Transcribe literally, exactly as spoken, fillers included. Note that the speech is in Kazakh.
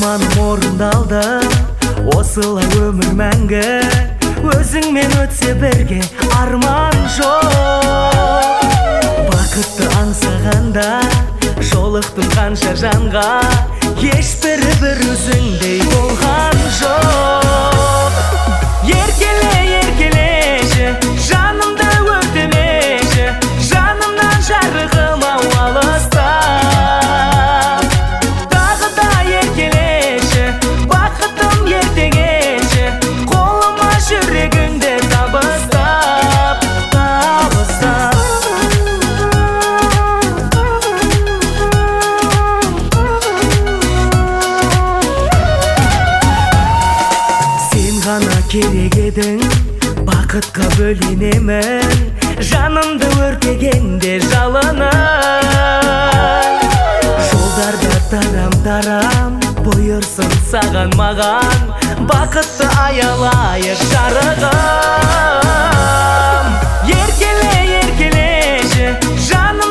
арманым орындалды, осылай өмір мәңгі. Өзіңмен өтсе бірге арман жоқ. Бақытты аңсағанда жолықтым қанша жанға, ешбірі бір өзіңдей болған жоқ. Еркеле, еркелеші, жанымды өртемеші, жанымнан жарығым ау алыста. Тағы да еркелеші, бақытым ертеңеші, қолыма жүрегіңді табыстап, табыстап. Сен ғана керек едің, бақытқа бөленемін, жанымды өртегенде жалыны. Жолдарда тарам-тарам бұйырсын саған маған, бақытты аялайық жарығым. Еркеле, еркелеші, жаным